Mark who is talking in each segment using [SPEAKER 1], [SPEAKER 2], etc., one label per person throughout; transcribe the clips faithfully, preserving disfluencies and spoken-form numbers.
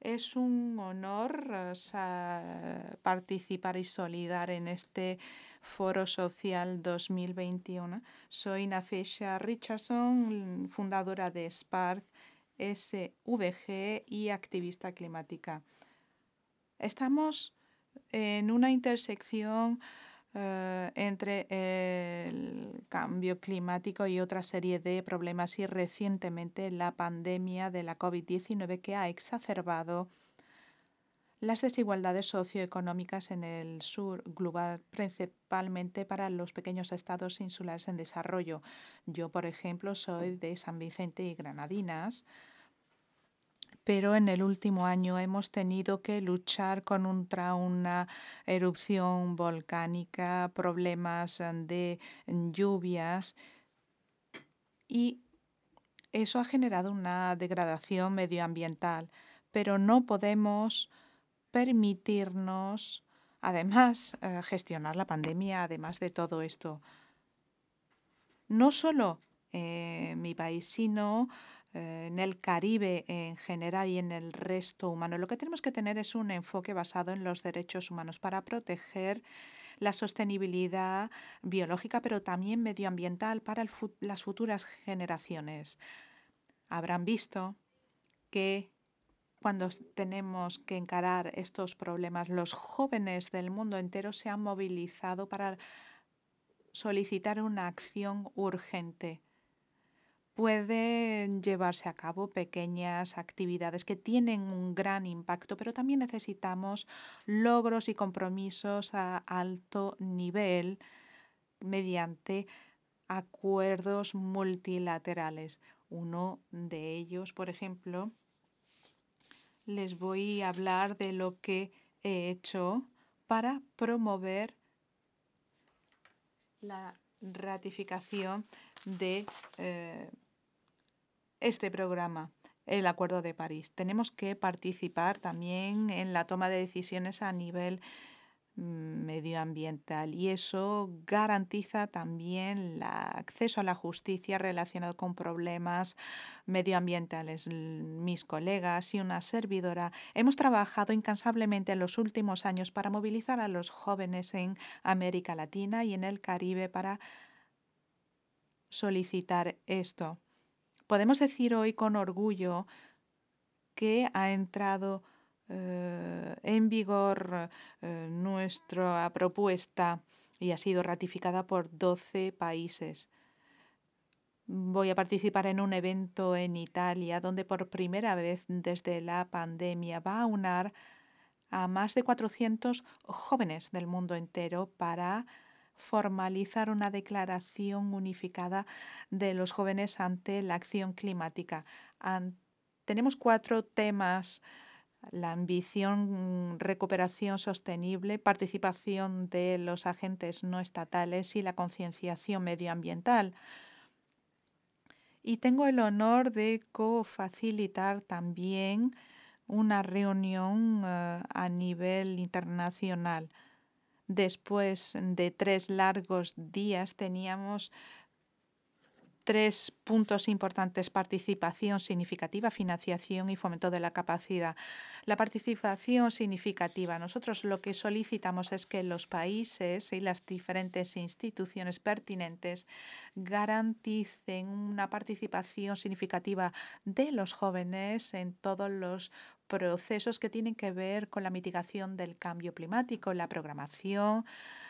[SPEAKER 1] Es un honor eh, sa- participar y solidar en este Foro Social dos mil veintiuno. Soy Nafesha Richardson, fundadora de Spark S V G y activista climática. Estamos en una intersección eh, entre el cambio climático y otra serie de problemas y recientemente la pandemia de la COVID diecinueve que ha exacerbado las desigualdades socioeconómicas en el sur global, principalmente para los pequeños estados insulares en desarrollo. Yo, por ejemplo, soy de San Vicente y Granadinas, pero en el último año hemos tenido que luchar contra una erupción volcánica, problemas eh, de lluvias y eso ha generado una degradación medioambiental, pero no podemos permitirnos, además, eh, gestionar la pandemia, además de todo esto. No solo en mi país, sino eh, en el Caribe en general y en el resto humano. Lo que tenemos que tener es un enfoque basado en los derechos humanos para proteger la sostenibilidad biológica, pero también medioambiental para el fu- las futuras generaciones. Habrán visto que cuando tenemos que encarar estos problemas, los jóvenes del mundo entero se han movilizado para solicitar una acción urgente. Pueden llevarse a cabo pequeñas actividades que tienen un gran impacto, pero también necesitamos logros y compromisos a alto nivel mediante acuerdos multilaterales. Uno de ellos, por ejemplo, les voy a hablar de lo que he hecho para promover la ratificación de eh, este programa, el Acuerdo de París. Tenemos que participar también en la toma de decisiones a nivel medioambiental y eso garantiza también el acceso a la justicia relacionado con problemas medioambientales. Mis colegas y una servidora hemos trabajado incansablemente en los últimos años para movilizar a los jóvenes en América Latina y en el Caribe para solicitar esto. Podemos decir hoy con orgullo que ha entrado eh, en vigor eh, nuestra propuesta y ha sido ratificada por doce países. Voy a participar en un evento en Italia donde por primera vez desde la pandemia va a unar a más de cuatrocientos jóvenes del mundo entero para formalizar una declaración unificada de los jóvenes ante la acción climática. An- tenemos cuatro temas: la ambición, recuperación sostenible, participación de los agentes no estatales y la concienciación medioambiental. Y tengo el honor de cofacilitar también una reunión eh, a nivel internacional. Después de tres largos días teníamos tres puntos importantes: participación significativa, financiación y fomento de la capacidad. La participación significativa. Nosotros lo que solicitamos es que los países y las diferentes instituciones pertinentes garanticen una participación significativa de los jóvenes en todos los procesos que tienen que ver con la mitigación del cambio climático, la programación,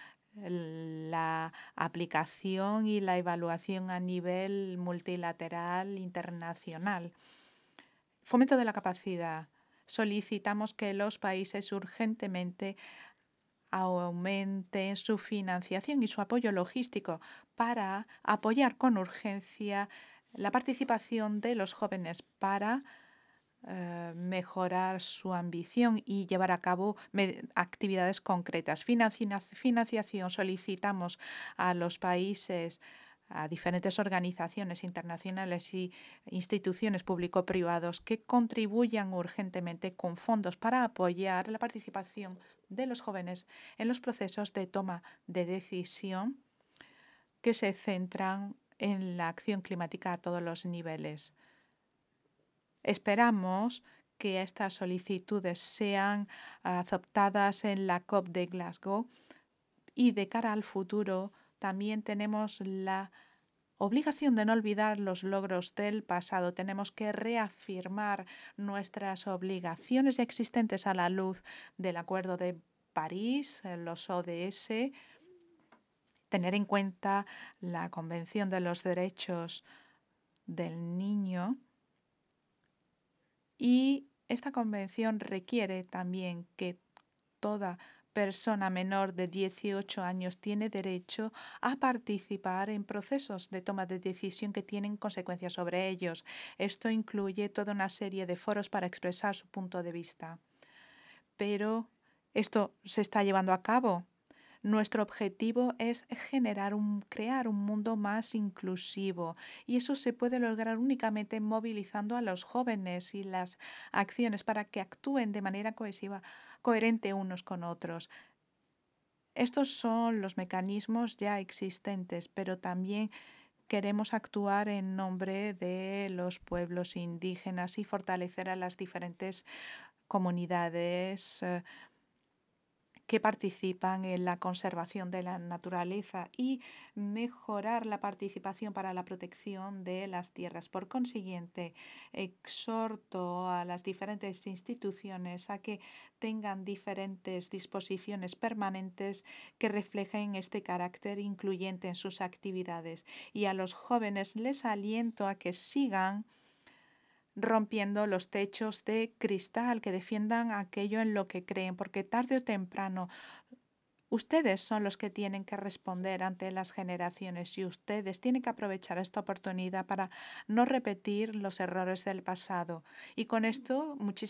[SPEAKER 1] la aplicación y la evaluación a nivel multilateral internacional. Fomento de la capacidad. Solicitamos que los países urgentemente aumenten su financiación y su apoyo logístico para apoyar con urgencia la participación de los jóvenes para eh, mejorar su ambición y llevar a cabo actividades concretas. Financia financiación. Solicitamos a los países, a diferentes organizaciones internacionales y instituciones público-privados que contribuyan urgentemente con fondos para apoyar la participación de los jóvenes en los procesos de toma de decisión que se centran en la acción climática a todos los niveles. Esperamos que estas solicitudes sean aceptadas en la COP de Glasgow y de cara al futuro también tenemos la obligación de no olvidar los logros del pasado. Tenemos que reafirmar nuestras obligaciones ya existentes a la luz del Acuerdo de París, los O D S, tener en cuenta la Convención de los Derechos del Niño, y esta convención requiere también que toda persona menor de dieciocho años tiene derecho a participar en procesos de toma de decisión que tienen consecuencias sobre ellos. Esto incluye toda una serie de foros para expresar su punto de vista. Pero esto se está llevando a cabo. Nuestro objetivo es generar un, crear un mundo más inclusivo, y eso se puede lograr únicamente movilizando a los jóvenes y las acciones para que actúen de manera cohesiva, coherente unos con otros. Estos son los mecanismos ya existentes, pero también queremos actuar en nombre de los pueblos indígenas y fortalecer a las diferentes comunidades eh, que participan en la conservación de la naturaleza y mejorar la participación para la protección de las tierras. Por consiguiente, exhorto a las diferentes instituciones a que tengan diferentes disposiciones permanentes que reflejen este carácter incluyente en sus actividades, y a los jóvenes les aliento a que sigan rompiendo los techos de cristal, que defiendan aquello en lo que creen, porque tarde o temprano ustedes son los que tienen que responder ante las generaciones, y ustedes tienen que aprovechar esta oportunidad para no repetir los errores del pasado. Y con esto, muchísimas